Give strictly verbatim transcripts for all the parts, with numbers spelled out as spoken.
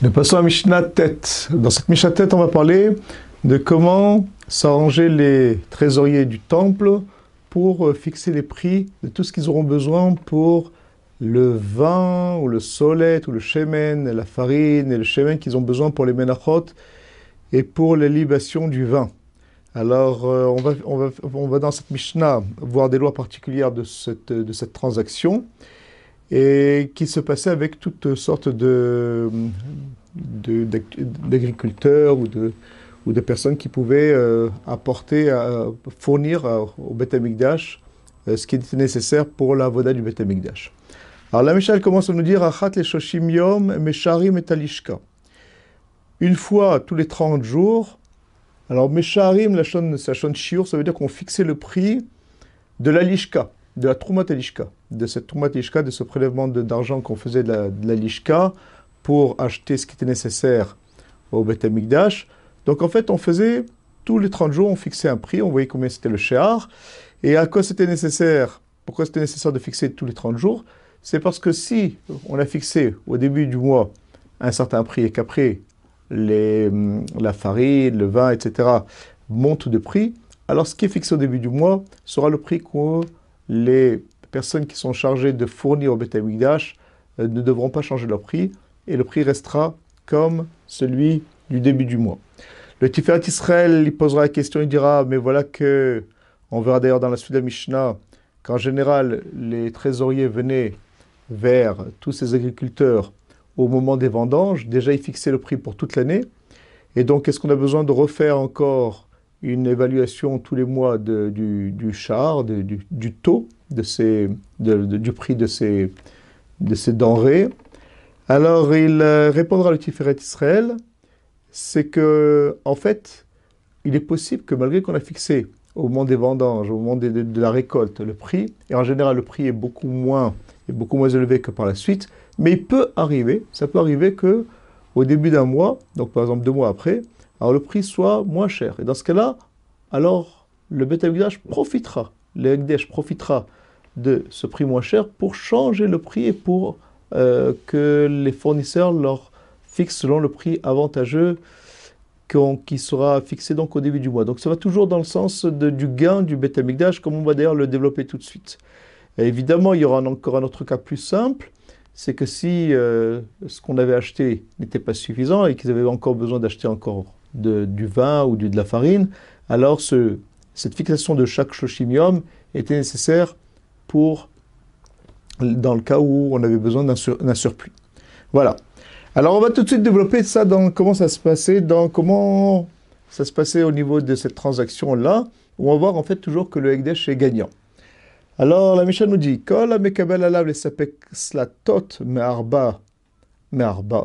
Nous passons à Mishnah Tête. Dans cette Mishnah Tête, on va parler de comment s'arranger les trésoriers du temple pour fixer les prix de tout ce qu'ils auront besoin pour le vin, ou le solet, ou le shemen, la farine et le shemen qu'ils ont besoin pour les menachot et pour les libations du vin. Alors, euh, on, va, on, va, on va dans cette Mishnah voir des lois particulières de cette, de cette transaction et qui se passait avec toutes sortes de, de, d'agriculteurs ou de, ou de personnes qui pouvaient euh, apporter, euh, fournir euh, au Beth Amikdash euh, ce qui était nécessaire pour la voda du Beth Amikdash. Alors la Mishnah commence à nous dire Achat le shoshim yom mesharim et talishka. Une fois tous les trente jours. Alors mesharim, la shon shiur, ça veut dire qu'on fixait le prix de la lishka, de la troumat lishka, de cette troumat lishka, de ce prélèvement de, d'argent qu'on faisait de la, de la lishka pour acheter ce qui était nécessaire au Beth Amikdash. Donc en fait, on faisait tous les trente jours, on fixait un prix, on voyait combien c'était le shehar, et à quoi c'était nécessaire, pourquoi c'était nécessaire de fixer tous les trente jours. C'est parce que si on a fixé au début du mois un certain prix et qu'après les, la farine, le vin, et cetera montent de prix, alors ce qui est fixé au début du mois sera le prix que les personnes qui sont chargées de fournir au Beth Amikdash euh, ne devront pas changer leur prix et le prix restera comme celui du début du mois. Le Tiferet Israël, il posera la question, il dira, mais voilà que, on verra d'ailleurs dans la suite de la Mishnah, qu'en général, les trésoriers venaient vers tous ces agriculteurs au moment des vendanges. Déjà, ils fixaient le prix pour toute l'année. Et donc, est-ce qu'on a besoin de refaire encore une évaluation tous les mois de, du, du char, de, du, du taux de ces, de, de, du prix de ces, de ces denrées? Alors, il répondra le Tiferet Israël, c'est que, en fait, il est possible que malgré qu'on a fixé au moment des vendanges, au moment de, de, de la récolte, le prix, et en général, le prix est beaucoup moins est beaucoup moins élevé que par la suite, mais il peut arriver, ça peut arriver que au début d'un mois, donc par exemple deux mois après, alors le prix soit moins cher. Et dans ce cas-là, alors le Beth Amikdash profitera, le Hekdesh profitera de ce prix moins cher pour changer le prix et pour euh, que les fournisseurs leur fixent selon le prix avantageux qui sera fixé donc au début du mois. Donc ça va toujours dans le sens de, du gain du Beth Amikdash, comme on va d'ailleurs le développer tout de suite. Et évidemment, il y aura encore un autre cas plus simple, c'est que si euh, ce qu'on avait acheté n'était pas suffisant et qu'ils avaient encore besoin d'acheter encore de, du vin ou du, de la farine, alors ce, cette fixation de chaque shoshim yom était nécessaire pour, dans le cas où on avait besoin d'un, sur, d'un surplus. Voilà. Alors on va tout de suite développer ça dans comment ça se passait, dans comment ça se passait au niveau de cette transaction-là, où on va voir en fait toujours que le Hekdesh est gagnant. Alors, la Mishnah nous dit, Kol ha-mekabel alav lesapek slatot me'arba me'arba.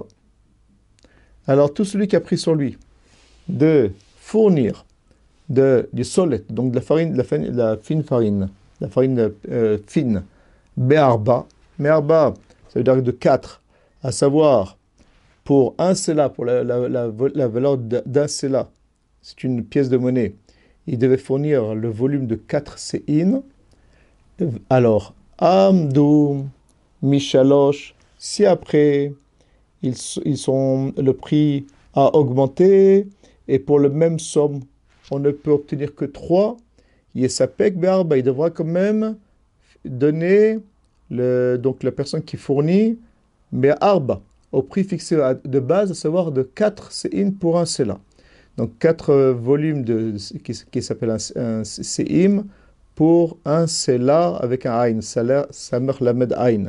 Alors, tout celui qui a pris sur lui de fournir de, du solet, donc de la farine, de la, fin, de la fine farine, la farine euh, fine, me'arba. Me'arba, ça veut dire de quatre, à savoir, pour un sela, pour la, la, la, la valeur d'un sela, c'est une pièce de monnaie, il devait fournir le volume de quatre séines. Alors, Amdou, Mishalosh, si après ils, ils sont, le prix a augmenté et pour le même somme, on ne peut obtenir que trois, Yesapek Be'arba, il devra quand même donner le, donc la personne qui fournit Be'arba au prix fixé de base, à savoir de quatre séim pour un sela. Donc quatre volumes de, qui, qui s'appelle un, un séim pour un sela avec un aïn, samer lamed aïn.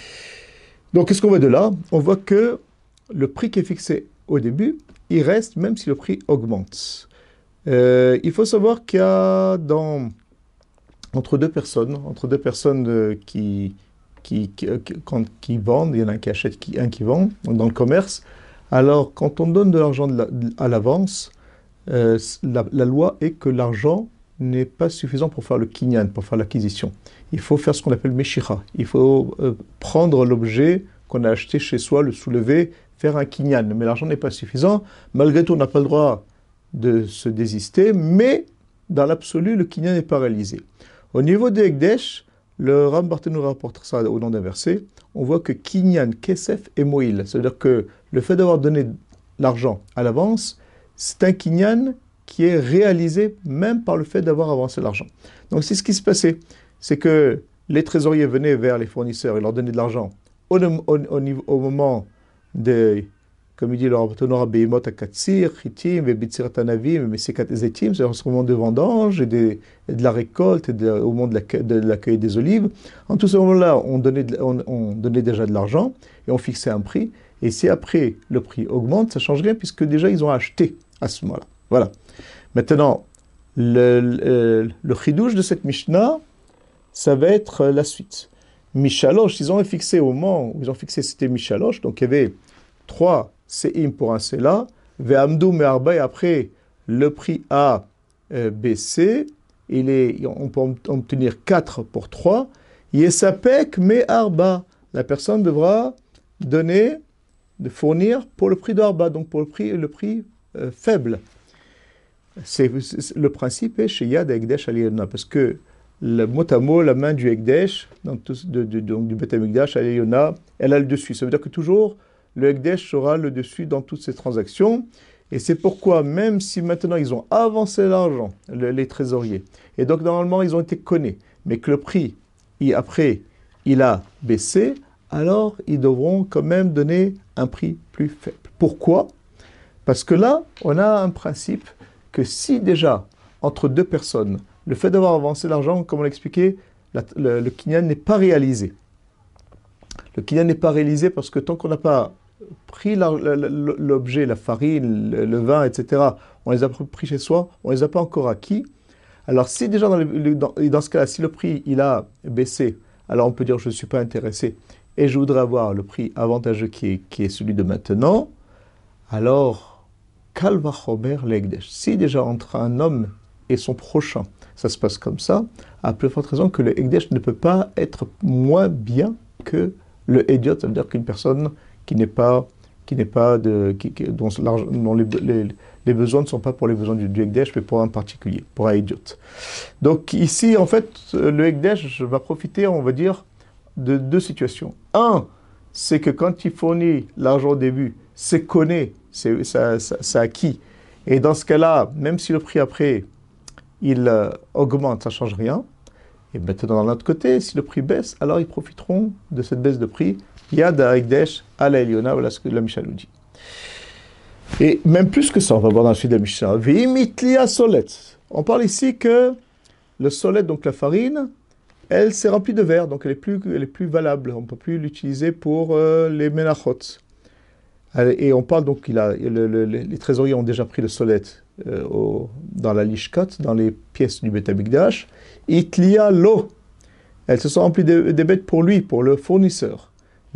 Donc, qu'est-ce qu'on voit de là? On voit que le prix qui est fixé au début, il reste même si le prix augmente. Euh, il faut savoir qu'il y a dans, entre deux personnes, entre deux personnes qui, qui, qui, qui, qui vendent, il y en a un qui achète, qui, un qui vend, dans le commerce. Alors, quand on donne de l'argent de la, à l'avance, euh, la, la loi est que l'argent n'est pas suffisant pour faire le kinyan, pour faire l'acquisition. Il faut faire ce qu'on appelle meshicha. Il faut euh, prendre l'objet qu'on a acheté chez soi, le soulever, faire un kinyan. Mais l'argent n'est pas suffisant. Malgré tout, on n'a pas le droit de se désister, mais dans l'absolu, le kinyan n'est pas réalisé. Au niveau des Hekdesh, le Ram Barthénou rapporte ça au nom d'un verset. On voit que Kinyan, Kesef et Moïl, c'est-à-dire que le fait d'avoir donné l'argent à l'avance, c'est un Kinyan qui est réalisé même par le fait d'avoir avancé l'argent. Donc c'est ce qui se passait, c'est que les trésoriers venaient vers les fournisseurs et leur donnaient de l'argent au, au, au, au moment des, comme il dit le Rabbeinu, Beimot Akatsir, Chitim, Bebitsirat Anavim, Mesikat Ezetim, c'est au moment de vendange et, des, et de la récolte, et de, au moment de l'accueil de la des olives. En tout ce moment-là, on donnait, on, on donnait déjà de l'argent et on fixait un prix. Et si après le prix augmente, ça ne change rien puisque déjà ils ont acheté à ce moment-là. Voilà. Maintenant, le, le, le chidouche de cette Mishnah, ça va être la suite. Mishalosh, ils ont fixé au moment où ils ont fixé, c'était Mishalosh, donc il y avait trois Se'im pour un Sela, Ve'amdou Me'arba, et après le prix a euh, baissé, il est, on peut obtenir quatre pour trois, Yesapek Me'arba, la personne devra donner, de fournir pour le prix d'Arba, donc pour le prix, le prix euh, faible. C'est, c'est, le principe est chez Yad Ekdesh Aliyona, parce que le mot à mot, la main du Ekdesh, donc, de, de, donc du Beth Amikdash Aliyona, elle a le dessus. Ça veut dire que toujours, le Ekdesh aura le dessus dans toutes ces transactions. Et c'est pourquoi, même si maintenant ils ont avancé l'argent, le, les trésoriers, et donc normalement ils ont été connus, mais que le prix, il, après, il a baissé, alors ils devront quand même donner un prix plus faible. Pourquoi ? Parce que là, on a un principe que si déjà, entre deux personnes, le fait d'avoir avancé l'argent, comme on l'a expliqué, la, le, le kinyan n'est pas réalisé. Le kinyan n'est pas réalisé parce que tant qu'on n'a pas pris la, la, l'objet, la farine, le, le vin, et cetera, on les a pris chez soi, on ne les a pas encore acquis. Alors si déjà, dans, le, dans, dans ce cas-là, si le prix il a baissé, alors on peut dire je ne suis pas intéressé et je voudrais avoir le prix avantageux qui est, qui est celui de maintenant, alors... Kalvachomer l'Ekdesh. Si déjà entre un homme et son prochain, ça se passe comme ça, à plus forte raison que le Ekdesh ne peut pas être moins bien que le Ediot, ça veut dire qu'une personne qui n'est pas, qui n'est pas de, qui, qui, dont, dont les, les, les besoins ne sont pas pour les besoins du, du Ekdesh, mais pour un particulier, pour un Ediot. Donc ici, en fait, le Ekdesh va profiter, on va dire, de deux situations. Un, c'est que quand il fournit l'argent au début, c'est connu, c'est, ça, ça, ça acquis. Et dans ce cas-là, même si le prix après, il euh, augmente, ça ne change rien. Et maintenant, dans l'autre côté, si le prix baisse, alors ils profiteront de cette baisse de prix. Yad Ekdesh ala Eliona, voilà ce que la Mishnah nous dit. Et même plus que ça, on va voir dans la suite de la Mishnah. Ve'imitlia solet. On parle ici que le solet, donc la farine, elle s'est remplie de verre, donc elle est plus, elle est plus valable. On ne peut plus l'utiliser pour euh, les menachot. Et on parle donc qu'il a, le, le, les trésoriers ont déjà pris le solet euh, au, dans la lishkat, dans les pièces du Beth Amikdash. Itlia lo. Elles se sont remplies de, de bêtes pour lui, pour le fournisseur.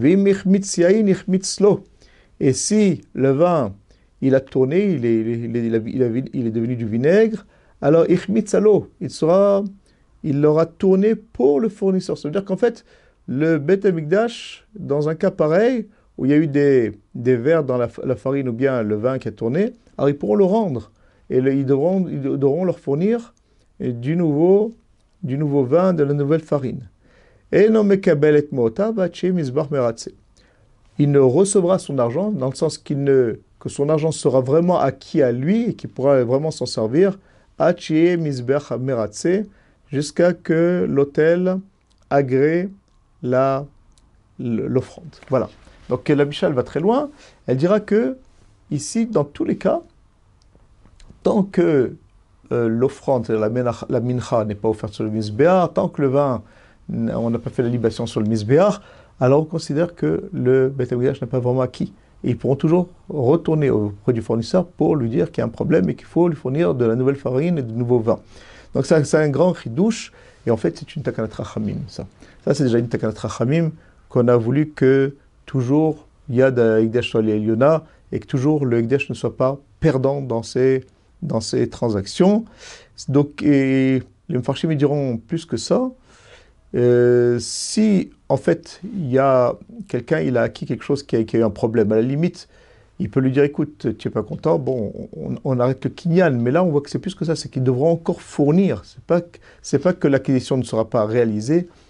Et si le vin, il a tourné, il est, il est, il a, il a, il est devenu du vinaigre, alors il sera, il l'aura tourné pour le fournisseur. Ça veut dire qu'en fait, le Beth Amikdash, dans un cas pareil, où il y a eu des, des verres dans la, la farine ou bien le vin qui a tourné, alors ils pourront le rendre. Et le, ils, devront, ils devront leur fournir du nouveau, du nouveau vin, de la nouvelle farine. Et non mekabel mota bache misbach meratse. Il ne recevra son argent, dans le sens qu'il ne, que son argent sera vraiment acquis à lui et qu'il pourra vraiment s'en servir, ache misbach meratse, jusqu'à que l'autel agrée la, l'offrande. Voilà. Donc la Mishnah va très loin. Elle dira que, ici, dans tous les cas, tant que euh, l'offrande, la, la mincha n'est pas offerte sur le misbéar, tant que le vin, on n'a pas fait la libation sur le misbéar, alors on considère que le Beth Amikdash n'a pas vraiment acquis. Et ils pourront toujours retourner auprès du fournisseur pour lui dire qu'il y a un problème et qu'il faut lui fournir de la nouvelle farine et de nouveaux vins. Donc c'est un, c'est un grand chidouche, et en fait c'est une takanat rachamim, ça. Ça c'est déjà une takanat rachamim qu'on a voulu que toujours Yad Ekdesh soit Eliona et que toujours le Ekdesh ne soit pas perdant dans ces, dans ces transactions. Donc, et les Mfarshim diront plus que ça. Euh, si en fait il y a quelqu'un, il a acquis quelque chose qui a, qui a eu un problème, à la limite, il peut lui dire écoute, tu n'es pas content, bon, on, on arrête le kinyan, mais là on voit que c'est plus que ça, c'est qu'ils devront encore fournir. C'est pas, c'est pas que l'acquisition ne sera pas réalisée,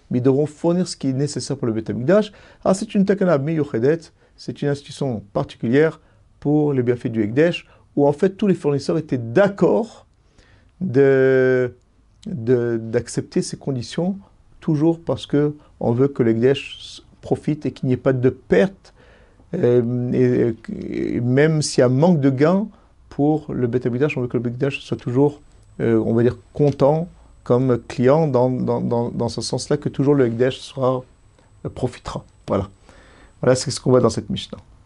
mais ils devront fournir ce qui est nécessaire pour le Beth Amikdash. Alors c'est une takana miyuchedet, c'est une institution particulière pour les bienfaits du Ekdesh, où en fait tous les fournisseurs étaient d'accord de, de, d'accepter ces conditions, toujours parce qu'on veut que l'Ekdesh profite et qu'il n'y ait pas de perte, euh, et, et même s'il y a manque de gains pour le Beth Amikdash, on veut que le Beth Amikdash soit toujours, euh, on va dire, content comme client, dans, dans, dans, dans ce sens-là, que toujours le Ekdesh sera, euh, profitera. Voilà. Voilà, c'est ce qu'on voit dans cette Mishnah.